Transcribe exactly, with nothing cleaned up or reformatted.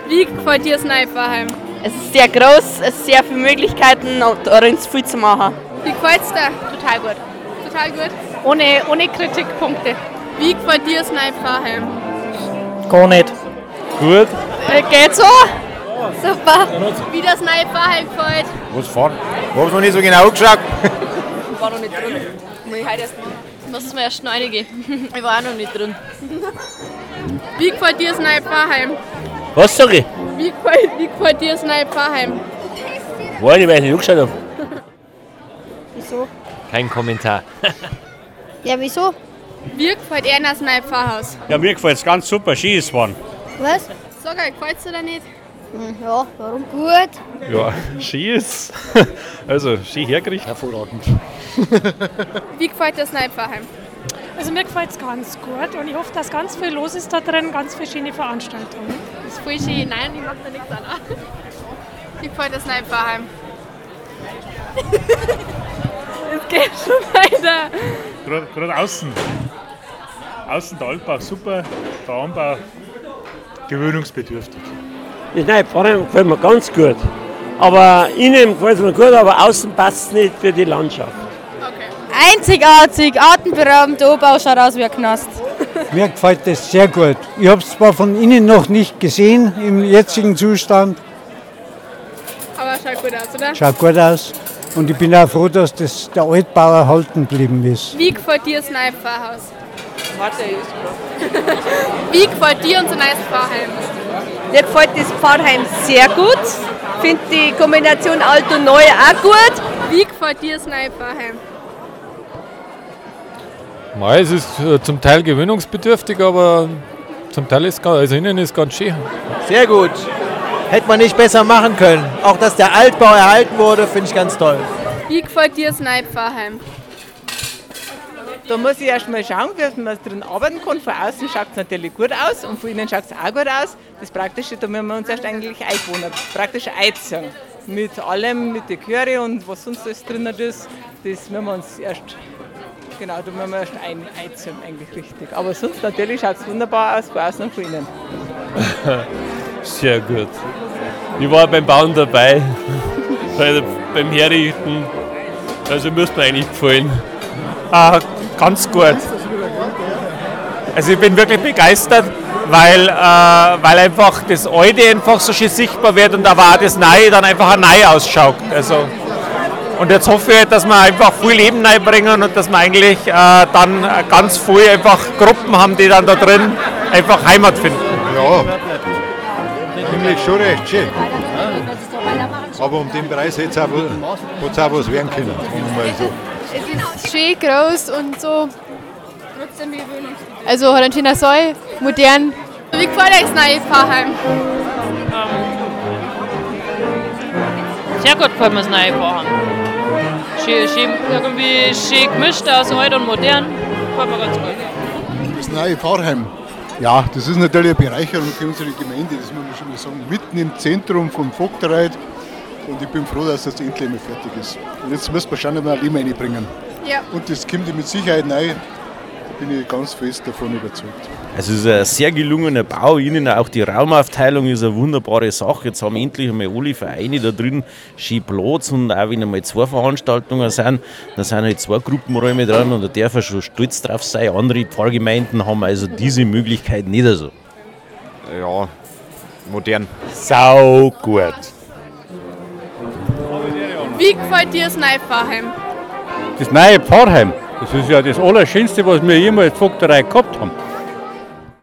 Wie gefällt dir das neue Pfarrheim? Es ist sehr groß, es sind sehr viele Möglichkeiten und darin ist viel zu machen. Wie gefällt es dir? Total gut. Total gut. Ohne, ohne Kritikpunkte. Wie gefällt dir das neue Pfarrheim? Gar nicht. Gut. Äh, geht so? Super. Wie das neue Pfarrheim gefällt? Was fahren? Ich hab's noch nicht so genau geschaut. Ich war noch nicht drin. Muss ich heute erst machen. Muss es mir erst noch reingehen. Ich war auch noch nicht drin. Wie gefällt dir das neue Pfarrheim? Was sag ich? Wie gefällt, wie gefällt dir das neue Pfarrheim? Weiß nicht, weil ich nicht angeschaut habe. Wieso? Kein Kommentar. Ja, wieso? Wie gefällt dir das neue Pfarrhaus? Ja, mir gefällt es ganz super, Ski ist fahren. Was? Sag mal, gefällt es dir da nicht? Hm, ja, warum? Gut. Ja, Ski ist. Also, Ski hergerichtet. Hervorragend. Wie gefällt dir das neue Pfarrheim? Also mir gefällt es ganz gut und ich hoffe, dass ganz viel los ist da drin, ganz verschiedene Veranstaltungen. Das ist voll schön. Nein, ich mach da nichts an. Wie gefällt dir das neue Pfarrheim? Es geht schon weiter. Gerade, gerade außen. Außen der Altbach super, der Anbau gewöhnungsbedürftig. Das neue Pfarrheim gefällt mir ganz gut. Aber innen gefällt es mir gut, aber außen passt es nicht für die Landschaft. Einzigartig, atemberaubend, der Oberbau schaut aus wie ein Knast. Mir gefällt das sehr gut. Ich habe es zwar von innen noch nicht gesehen im jetzigen Zustand. Aber schaut gut aus, oder? Schaut gut aus. Und ich bin auch froh, dass das der Altbau erhalten geblieben ist. Wie gefällt dir das neue Pfarrhaus? Wie gefällt dir unser neues Pfarrheim? Mir gefällt das Pfarrheim sehr gut. Ich finde die Kombination alt und neu auch gut. Wie gefällt dir das neue Pfarrheim? Mei, es ist äh, zum Teil gewöhnungsbedürftig, aber zum Teil ist es, also innen ist ganz schön. Sehr gut. Hätte man nicht besser machen können. Auch dass der Altbau erhalten wurde, finde ich ganz toll. Wie gefällt dir das neue Pfarrheim? Da muss ich erst mal schauen, wie man drin arbeiten kann. Von außen schaut es natürlich gut aus und von innen schaut es auch gut aus. Das Praktische, da müssen wir uns erst eigentlich einwohnen. Praktisch einziehen. Mit allem, mit den Chöre und was sonst alles drin ist, das müssen wir uns erst, genau, da müssen wir erst ein, einziehen, eigentlich richtig. Aber sonst natürlich schaut es wunderbar aus, von außen und von innen. Sehr gut. Ich war beim Bauen dabei, bei, beim Herrichten. Also müsste mir eigentlich gefallen. Ah, ganz gut. Also ich bin wirklich begeistert, weil, äh, weil einfach das Alte einfach so schön sichtbar wird und aber auch das Neue dann einfach ein Neu ausschaut. Also, und jetzt hoffe ich, dass wir einfach viel Leben reinbringen und dass wir eigentlich äh, dann ganz viele einfach Gruppen haben, die dann da drin einfach Heimat finden. Ja, nämlich schon recht schön. Aber um den Preis hätte es auch, auch was werden können. Mal so. Es ist schön groß und so. Trotzdem gewöhnungsbedürftig. Also hat einen schönen Saal, modern. Wie gefällt euch das neue Pfarrheim? Sehr gut gefällt mir das neue Pfarrheim. Schön, schön, irgendwie schön gemischt aus alt und modern. Gefällt mir ganz gut. Das neue Pfarrheim. Ja, das ist natürlich eine Bereicherung für unsere Gemeinde, das muss man schon mal sagen. Mitten im Zentrum von Vogtereit. Und ich bin froh, dass das endlich mal fertig ist. Und jetzt müssen wir schauen, ob wir ein Leben reinbringen. Ja. Und das kommt mit Sicherheit rein. Da bin ich ganz fest davon überzeugt. Also es ist ein sehr gelungener Bau, innen auch die Raumaufteilung ist eine wunderbare Sache. Jetzt haben wir endlich einmal alle Vereine da drin, schön Platz und auch wenn einmal zwei Veranstaltungen sind, dann sind halt zwei Gruppenräume dran und da darf er schon stolz drauf sein. Andere Pfarrgemeinden haben also diese Möglichkeit nicht so. Ja, modern. Sau gut. Wie gefällt dir das neue Pfarrheim? Das neue Pfarrheim, das ist ja das Allerschönste, was wir jemals in Vogterei gehabt haben.